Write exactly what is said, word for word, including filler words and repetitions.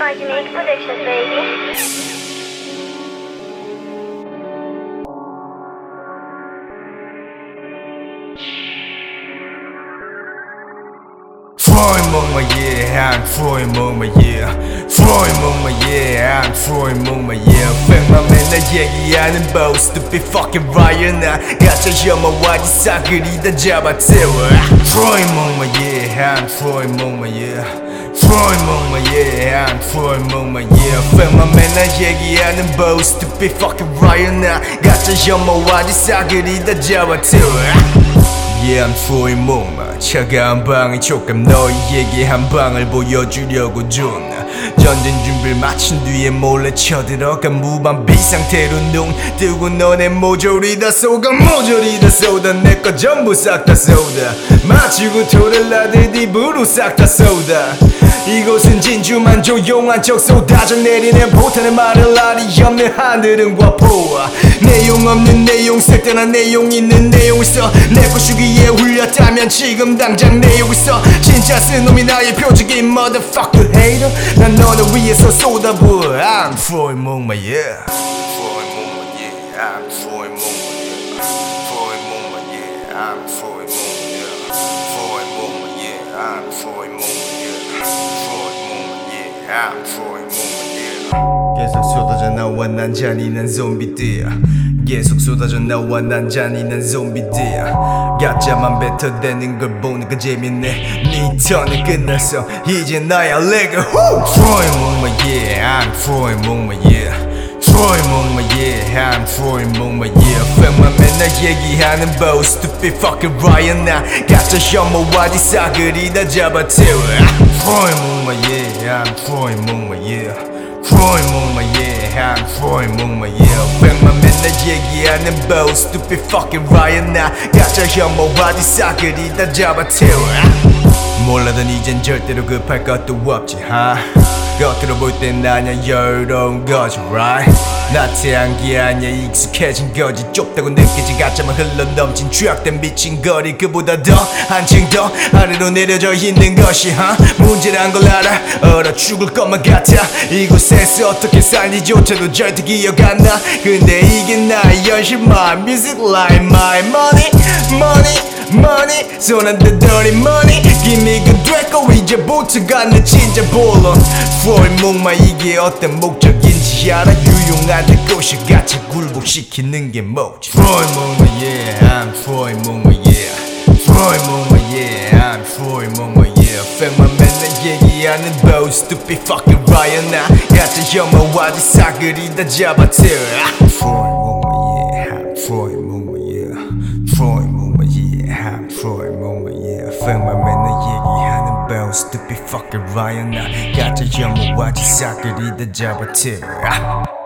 our unique predictions, baby. Freud mong yeah, I'm Freud mong yeah. Freud mong yeah, I'm Freud mong yeah. 백만 맨날 얘기하는 boss to be fucking right 나 가짜 혐오와 기사들이 다 잡아채워. Freud mong yeah, I'm Freud mong yeah. Freud mong yeah, I'm Freud mong yeah. 백만 맨날 얘기하는 boss to be fucking right 나 가짜 혐오와 기사들이 다 잡아채워. Yeah, I'm Freud mong 차가운 방의 촉감 너희에게 한 방을 보여주려고 준 전쟁 준비를 마친 뒤에 몰래 쳐들어간 무방 비상태로 눈 뜨고 너네 모조리 다 쏘가 모조리 다 쏘다 내 거 전부 싹 다 쏘다 마치고 토를 나들 입으로 싹 다 쏘다 이곳은 진주만 조용한 척 쏟아져 내리는 포탄의 말을 알이 없는 하늘은 과포와 내용 없는 내용 쓸데난 내용 있는 내용을 써 내 것이기에 hul렸다면 지금 당장 내용 있어 진짜 쓴 놈이 나의 표적인 motherfucker hater 난 너를 위해서 쏟아부어 I'm Freud mong yeah Freud mong yeah I'm Freud mong yeah Freud mong yeah I'm Freud mong yeah Freud mong yeah I'm Freud mong yeah Freud mong yeah I'm Freud mong yeah 계속 쏟아져 나와 난 잔인한 좀비들야 계속 쏟아져 나와 난 잔인한 좀비들야 가짜만 뱉어대는 걸 보니까 재밌네 네 턴은 끝났어 이제 나야 레고 Freud mong yeah I'm Freud mong yeah Freud mong yeah I'm Freud mong yeah 백만 맨날 얘기하는 boss to be fucking right 나 가짜 혐오와 뒤싸그리 다 잡아채워 Freud mong yeah I'm Freud mong yeah Freud mong yeah I'm Freud mong yeah 백만 맨날 얘기하는 boss to be fucking right 나 가짜 혐오와 뒤싸그리 다 잡아채워 몰라던 이젠 절대로 급할 것도 없지 huh? 겉으로 볼 땐 나냐 여유로운 거지 right? 나태한 게 아니야 익숙해진 거지 좁다고 느끼지 가짜만 흘러넘친 추악된 미친 거리 그보다 더 한층 더 아래로 내려져 있는 것이 huh? 문제란 걸 알아 얼어 죽을 것만 같아 이곳에서 어떻게 살지조차도 절대 기억 안 나 근데 이게 나의 현실 My music like my money money money 손안대 dirty money 기미가 됐고 이제부터가 내 진짜 본론 Freud mong 이게 어떤 목적인지 알아 유용한 내 것이 같이 굴복시키는 게 뭐지 Freud mong yeah I'm Freud mong yeah Freud mong yeah I'm Freud mong yeah 백만 맨날 얘기하는 boss to be fucking right 나 가짜 혐오와 뒤싸그리 다 잡아채워 Freud mong yeah I'm Freud mong yeah Freud mong yeah I'm Freud mong yeah 백만 맨날 얘기하는 boss to be fucking right 나 가짜 혐오와 뒤싸그리 다 잡아채워